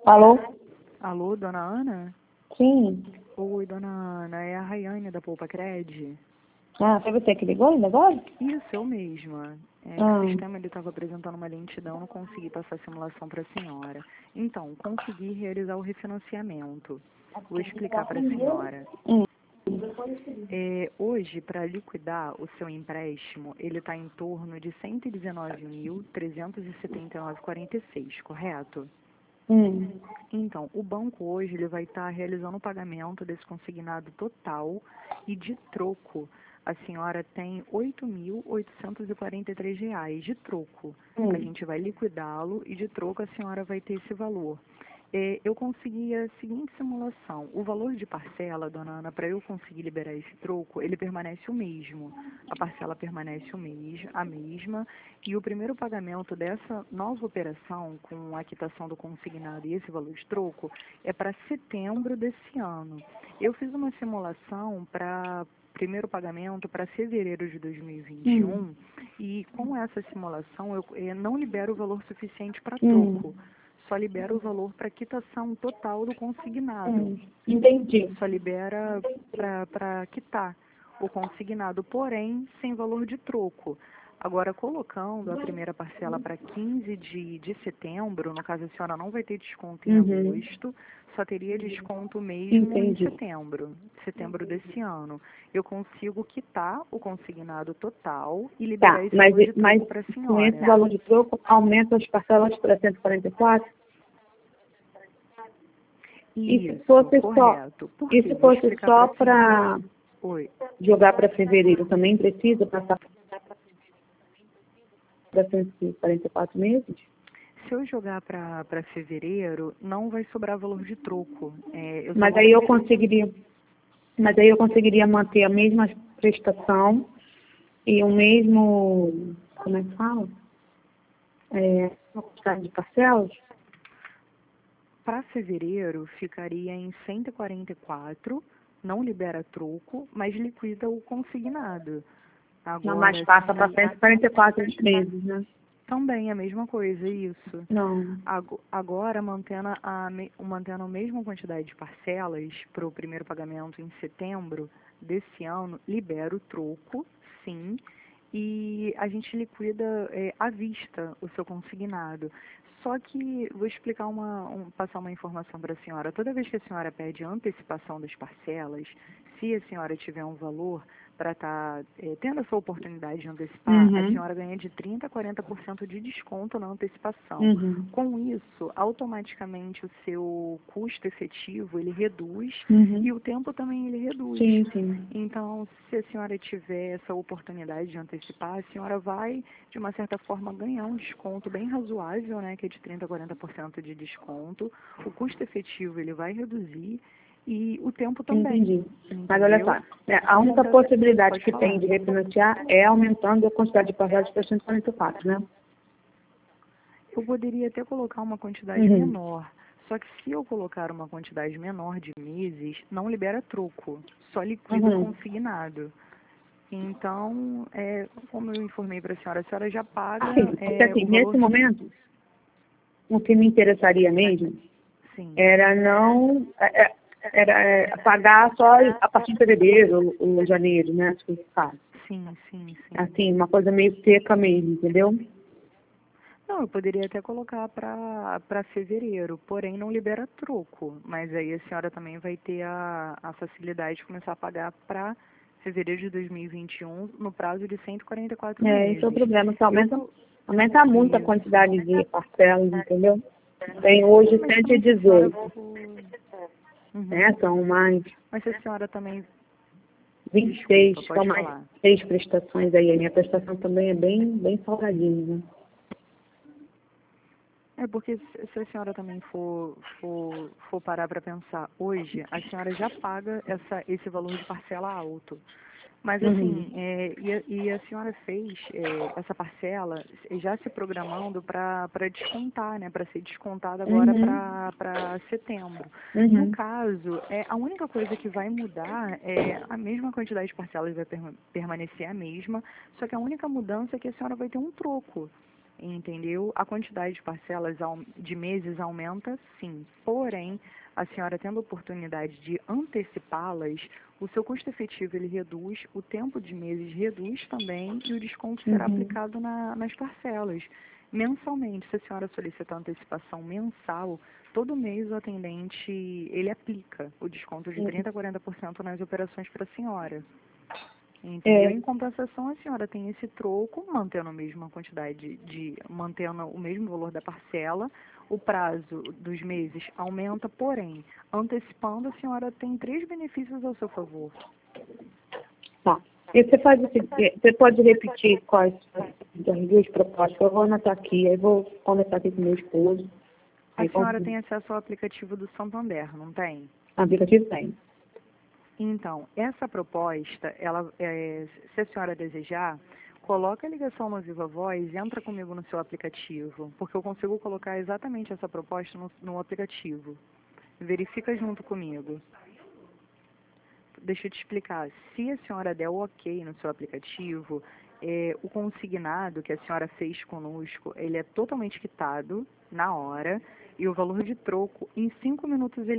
Alô? Alô, dona Ana? Sim. Oi, dona Ana, é a Rayane da Poupa Cred? Ah, foi você que ligou ainda agora? Isso, eu mesma. É que o sistema estava apresentando uma lentidão, não consegui passar a simulação para a senhora. Então, consegui realizar o refinanciamento. Vou explicar para a senhora. Hum. Hoje, para liquidar o seu empréstimo, ele está em torno de R$ 119.379,46, correto? Então, o banco hoje ele vai estar realizando o pagamento desse consignado total e de troco. A senhora tem R$ 8.843 de troco. A gente vai liquidá-lo e de troco a senhora vai ter esse valor. Eu consegui a seguinte simulação. O valor de parcela, dona Ana, para eu conseguir liberar esse troco, ele permanece o mesmo. A parcela permanece a mesma. E o primeiro pagamento dessa nova operação, com a quitação do consignado e esse valor de troco, é para setembro desse ano. Eu fiz uma simulação para primeiro pagamento para fevereiro de 2021 e com essa simulação eu não libero o valor suficiente para troco. Só libera o valor para quitação total do consignado. Entendi. Só libera para quitar o consignado, porém sem valor de troco. Agora, colocando a primeira parcela para 15 de setembro, no caso a senhora não vai ter desconto em agosto, só teria desconto mesmo em setembro desse ano. Eu consigo quitar o consignado total e liberar esse valor de troco para a senhora. Com esse valor de troco, aumenta as parcelas para 144? Isso, e se fosse correto. E se fosse só para jogar para fevereiro, também precisa passar para 144 meses? Se eu jogar para fevereiro, não vai sobrar valor de troco. Mas aí eu conseguiria manter a mesma prestação e o mesmo, como é que fala? Uma quantidade de parcelas? Para fevereiro, ficaria em 144, não libera troco, mas liquida o consignado. Agora, Não, mas passa para 144 meses, né? Também a mesma coisa, isso. Não. Agora, mantendo a mesma quantidade de parcelas para o primeiro pagamento em setembro desse ano, libera o troco, sim, e a gente liquida à vista o seu consignado. Só que vou explicar passar uma informação para a senhora. Toda vez que a senhora pede antecipação das parcelas, se a senhora tiver um valor para estar tendo essa oportunidade de antecipar, a senhora ganha de 30% a 40% de desconto na antecipação. Com isso, automaticamente o seu custo efetivo ele reduz e o tempo também ele reduz. Sim. Então, se a senhora tiver essa oportunidade de antecipar, a senhora vai, de uma certa forma, ganhar um desconto bem razoável, né, que é de 30% a 40% de desconto. O custo efetivo ele vai reduzir e o tempo também. Entendi. Mas olha só, a única possibilidade que tem de refinanciar é aumentando a quantidade de parcelas para 144, né? Eu poderia até colocar uma quantidade menor, só que se eu colocar uma quantidade menor de meses, não libera troco, só liquida o consignado. Então, como eu informei para a senhora já paga Porque assim, o valor nesse momento, o que me interessaria mesmo era não... Era pagar só a partir de fevereiro ou janeiro, né? Sim. Assim, uma coisa meio seca mesmo, entendeu? Não, eu poderia até colocar para fevereiro, porém não libera troco. Mas aí a senhora também vai ter a facilidade de começar a pagar para fevereiro de 2021 no prazo de 144 meses. Esse é o problema, que aumenta muito a quantidade de parcelas, entendeu? Tem hoje 118. São mais... Mas se a senhora também... 26, são mais 6 prestações aí. A minha prestação também é bem salgadinha, né? Porque se a senhora também for parar para pensar, hoje a senhora já paga esse valor de parcela alto. Mas assim, e a senhora fez essa parcela já se programando para descontar, né? Para ser descontada agora para setembro. No caso, a única coisa que vai mudar é a mesma quantidade de parcelas vai permanecer a mesma, só que a única mudança é que a senhora vai ter um troco. entendeu? A quantidade de parcelas de meses aumenta, sim. Porém, a senhora tendo a oportunidade de antecipá-las, o seu custo efetivo ele reduz, o tempo de meses reduz também e o desconto será aplicado nas parcelas. Mensalmente, se a senhora solicitar antecipação mensal, todo mês o atendente ele aplica o desconto de 30% a 40% nas operações para a senhora. Entendeu? Em compensação, a senhora tem esse troco, mantendo a mesma quantidade mantendo o mesmo valor da parcela, o prazo dos meses aumenta, porém, antecipando, a senhora tem 3 benefícios ao seu favor. Tá. E você pode repetir quais das duas propostas? Eu vou anotar aqui, aí vou conversar aqui com meu esposo. A senhora tem acesso ao aplicativo do Santander, não tem? O aplicativo tem. Então, essa proposta, se a senhora desejar, coloca a ligação no Viva Voz e entra comigo no seu aplicativo, porque eu consigo colocar exatamente essa proposta no aplicativo. Verifica junto comigo. Deixa eu te explicar. Se a senhora der o ok no seu aplicativo, o consignado que a senhora fez conosco, ele é totalmente quitado na hora e o valor de troco, em 5 minutos, ele